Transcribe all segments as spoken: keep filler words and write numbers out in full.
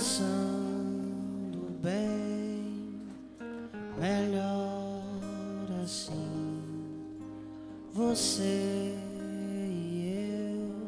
Pensando bem, melhor assim, você e eu.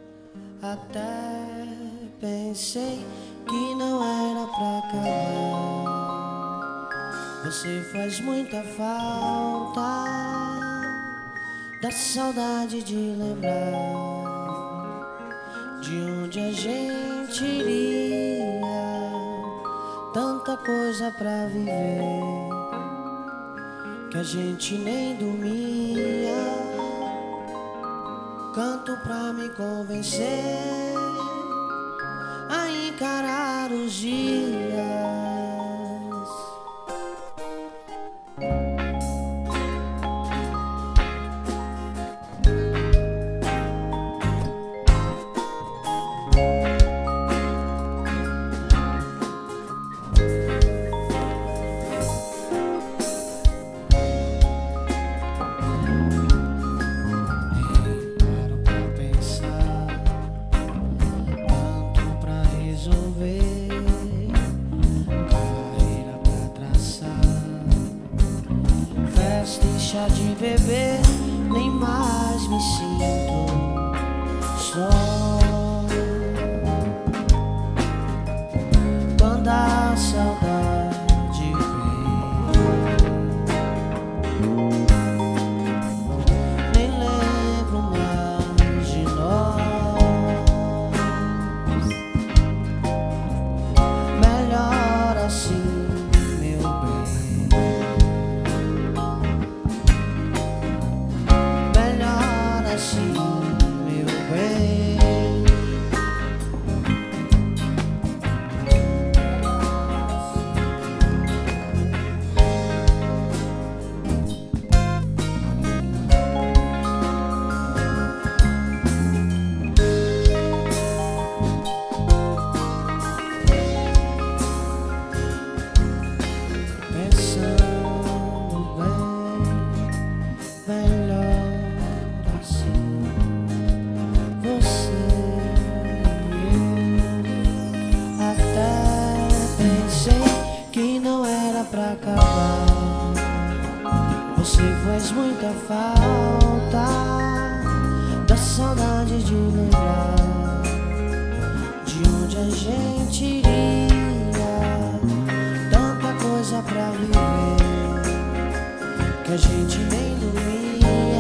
Até pensei que não era pra acabar. Você faz muita falta, dá saudade de lembrar de onde a gente iria, tanta coisa pra viver, que a gente nem dormia. Canto pra me convencer a encarar os dias. Deixa de beber, nem mais me sinto só. Quando a saudade vem, nem lembro mais de nós. Melhor assim, meu bem. Assim, meu bem. Pensando bem, melhor assim, você e eu. Até pensei que não era pra acabar. Você faz muita falta, dá saudade de lembrar de onde a gente iria, tanta coisa pra viver, que a gente nem dormia.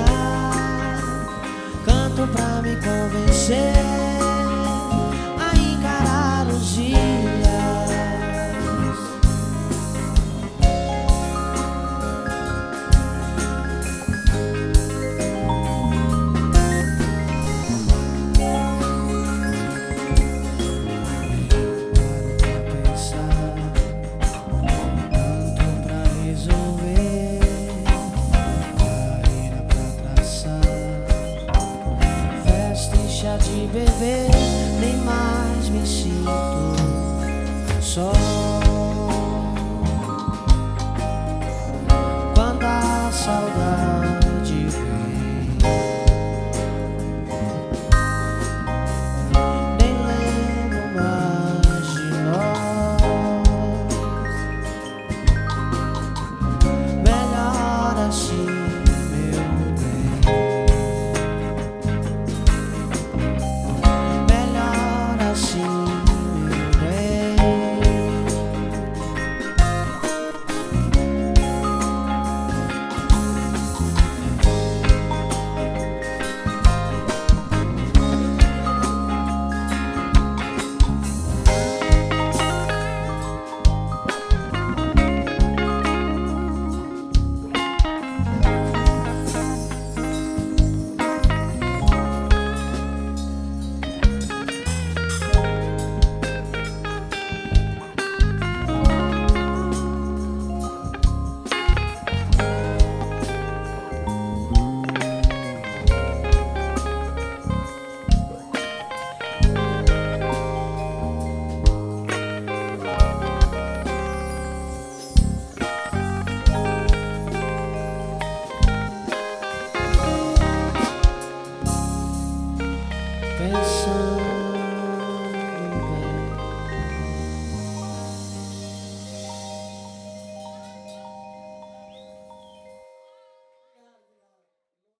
Canto pra me convencer a encarar os dias. De beber, nem mais me sinto só. Quando a saudade vem, nem lembro mais de nós. Melhor assim, meu bem. Pensando